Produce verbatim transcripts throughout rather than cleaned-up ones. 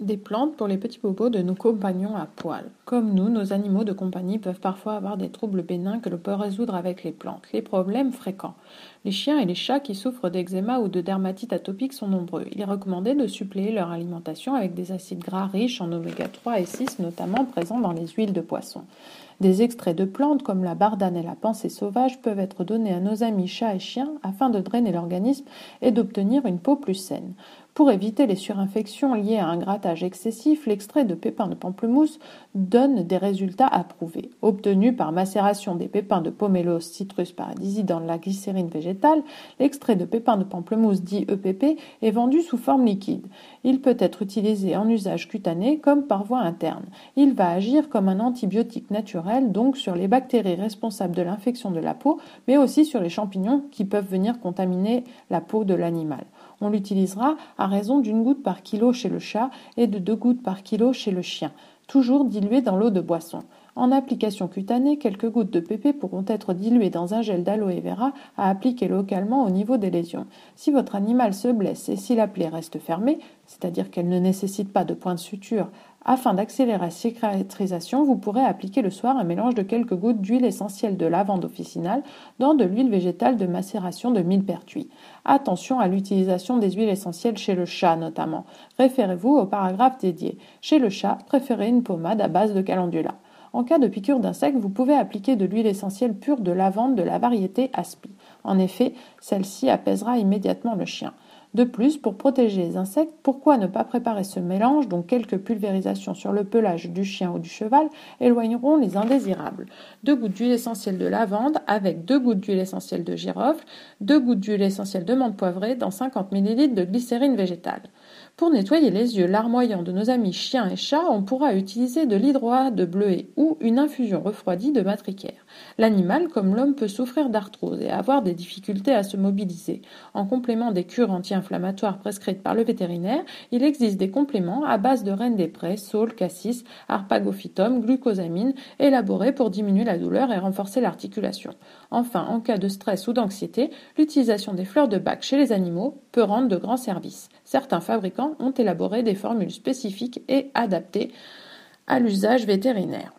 Des plantes pour les petits bobos de nos compagnons à poil. Comme nous, nos animaux de compagnie peuvent parfois avoir des troubles bénins que l'on peut résoudre avec les plantes. Les problèmes fréquents. Les chiens et les chats qui souffrent d'eczéma ou de dermatite atopique sont nombreux. Il est recommandé de suppléer leur alimentation avec des acides gras riches en oméga trois et six, notamment présents dans les huiles de poisson. Des extraits de plantes comme la bardane et la pensée sauvage peuvent être donnés à nos amis chats et chiens afin de drainer l'organisme et d'obtenir une peau plus saine. Pour éviter les surinfections liées à un grattage excessif, l'extrait de pépins de pamplemousse donne des résultats approuvés. Obtenu par macération des pépins de Pomelo Citrus paradisi dans la glycérine végétale, l'extrait de pépins de pamplemousse dit E P P est vendu sous forme liquide. Il peut être utilisé en usage cutané comme par voie interne. Il va agir comme un antibiotique naturel, donc sur les bactéries responsables de l'infection de la peau, mais aussi sur les champignons qui peuvent venir contaminer la peau de l'animal. On l'utilisera à raison d'une goutte par kilo chez le chat et de deux gouttes par kilo chez le chien, toujours diluées dans l'eau de boisson. En application cutanée, quelques gouttes de P P pourront être diluées dans un gel d'aloe vera à appliquer localement au niveau des lésions. Si votre animal se blesse et si la plaie reste fermée, c'est-à-dire qu'elle ne nécessite pas de point de suture, afin d'accélérer la cicatrisation, vous pourrez appliquer le soir un mélange de quelques gouttes d'huile essentielle de lavande officinale dans de l'huile végétale de macération de millepertuis. Attention à l'utilisation des huiles essentielles chez le chat notamment. Référez-vous au paragraphe dédié. Chez le chat, préférez une pommade à base de calendula. En cas de piqûre d'insectes, vous pouvez appliquer de l'huile essentielle pure de lavande de la variété Aspi. En effet, celle-ci apaisera immédiatement le chien. De plus, pour protéger les insectes, pourquoi ne pas préparer ce mélange dont quelques pulvérisations sur le pelage du chien ou du cheval éloigneront les indésirables. Deux gouttes d'huile essentielle de lavande avec deux gouttes d'huile essentielle de girofle, deux gouttes d'huile essentielle de menthe poivrée dans cinquante millilitres de glycérine végétale. Pour nettoyer les yeux larmoyants de nos amis chiens et chats, on pourra utiliser de l'hydroat de bleuet ou une infusion refroidie de matricaire. L'animal, comme l'homme, peut souffrir d'arthrose et avoir des difficultés à se mobiliser. En complément des cures anti-inflammatoires prescrites par le vétérinaire, il existe des compléments à base de reine des prés, saule, cassis, arpagophytum, glucosamine, élaborés pour diminuer la douleur et renforcer l'articulation. Enfin, en cas de stress ou d'anxiété, l'utilisation des fleurs de bac chez les animaux peut rendre de grands services. Certains fabricants ont élaboré des formules spécifiques et adaptées à l'usage vétérinaire.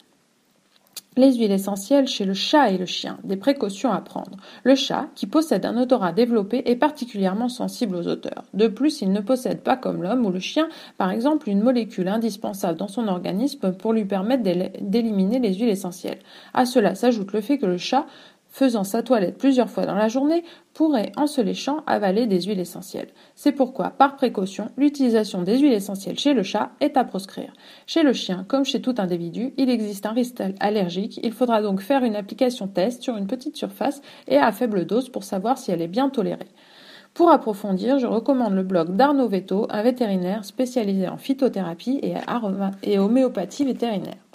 Les huiles essentielles chez le chat et le chien, des précautions à prendre. Le chat, qui possède un odorat développé, est particulièrement sensible aux odeurs. De plus, il ne possède pas comme l'homme ou le chien, par exemple, une molécule indispensable dans son organisme pour lui permettre d'éliminer les huiles essentielles. À cela s'ajoute le fait que le chat, faisant sa toilette plusieurs fois dans la journée, pourrait, en se léchant, avaler des huiles essentielles. C'est pourquoi, par précaution, l'utilisation des huiles essentielles chez le chat est à proscrire. Chez le chien, comme chez tout individu, il existe un risque allergique. Il faudra donc faire une application test sur une petite surface et à faible dose pour savoir si elle est bien tolérée. Pour approfondir, je recommande le blog d'Arnaud Veto, un vétérinaire spécialisé en phytothérapie et, aroma- et homéopathie vétérinaire.